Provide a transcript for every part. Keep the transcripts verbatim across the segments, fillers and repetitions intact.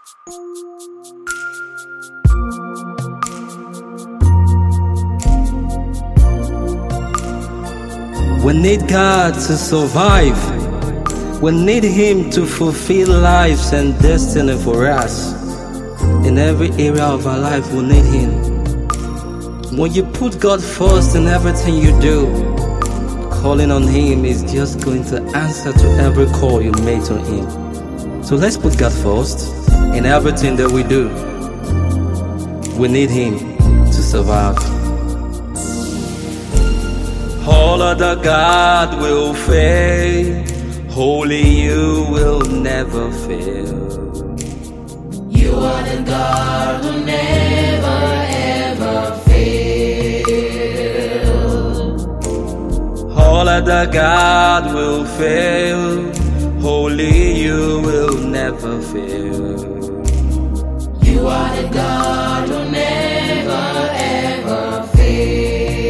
We need God to survive. We need Him to fulfill lives and destiny for us. In every area of our life, we need Him. When you put God first in everything you do, calling on Him is just going to answer to every call you make to Him. So let's put God first in everything that we do. We need Him to survive. All other God will fail, holy you will never fail. You are the God who never ever fail. All other God will fail, holy you will never fail. You are the God who never ever fail.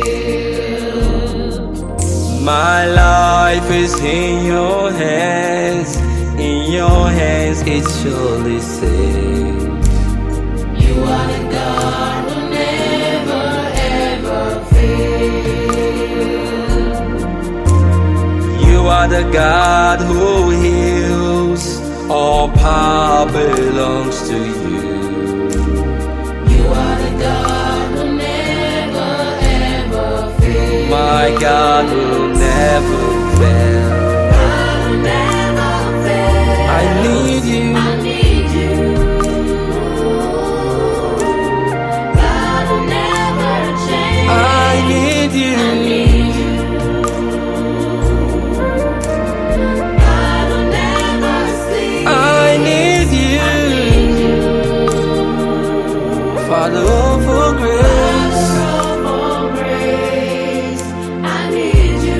My life is in your hands, in your hands it's surely safe. You are the God who never ever fail. You are the God who heals, all power belongs to you. You are the God who never ever fail. My God will never fail. God will never fail. I need you. I need you. God will never change. I need you. I need you. God will never sleep. I need you. Father, oh, for grace. Father, for grace. I need you.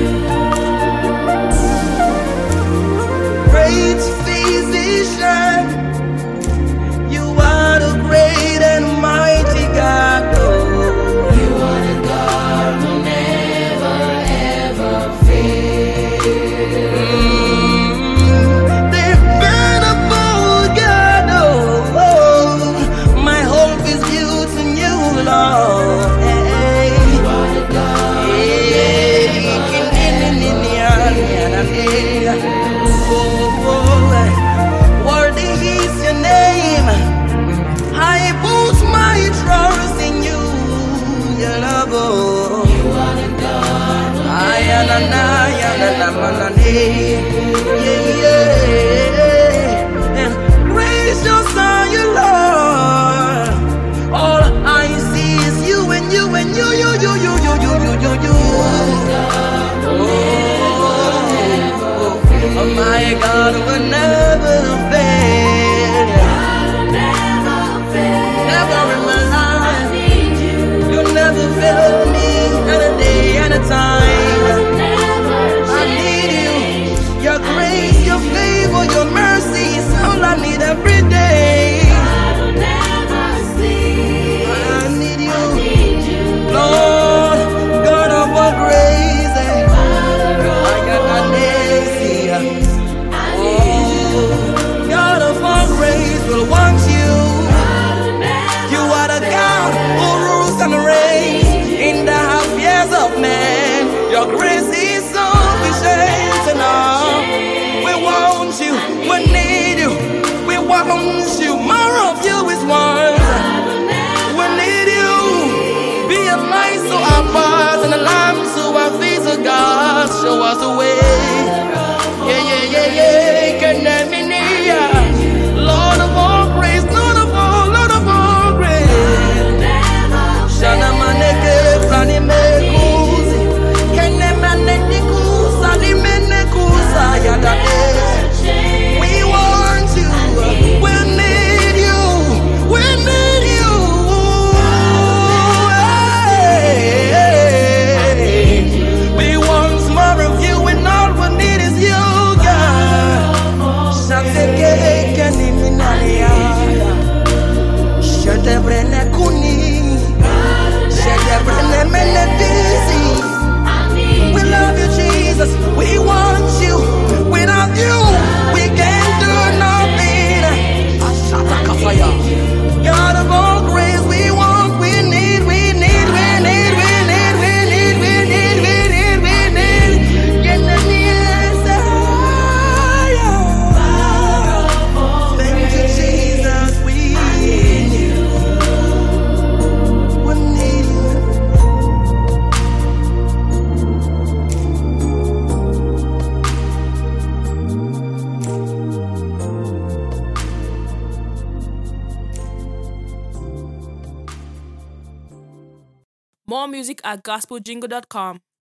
Great physician, you are the great and mighty God. Oh. You are the God who never ever fails. Mm, dependable God. Oh, oh, my hope is built in you, Lord. Hey. You are the God who never Worthy is your name. I put my trust in you, your love. You are the God who I am an I yeah, yeah. And gracious are you, Lord. All I see is you and you and you, you, you, you, you, you, you, you, you. Oh, my God will never fail. Never in my life. You never fail me, any day, any time. I need you. Your grace, your favor, your mercy is all I need every day. I need you, Lord, God of all grace. I got my mercy. God of all grace will want you. You are the God who rules and reigns in the affairs of men. Your grace is sufficient enough. We want you, we need you, we want you. More of you is one. We need you. Be a light to our paths and a lamp to our feet, oh God. Show us the way. Yeah, yeah, yeah, yeah. Can let me near. Lord of all grace, Lord of all, Lord of all grace. Shana maneke, prani mekuzi. Kene maneke kusa, di mene kusa, yadade. We want you, we need you, we need you. Hey, hey. We want more of you and all we More music at gospel jingle dot com.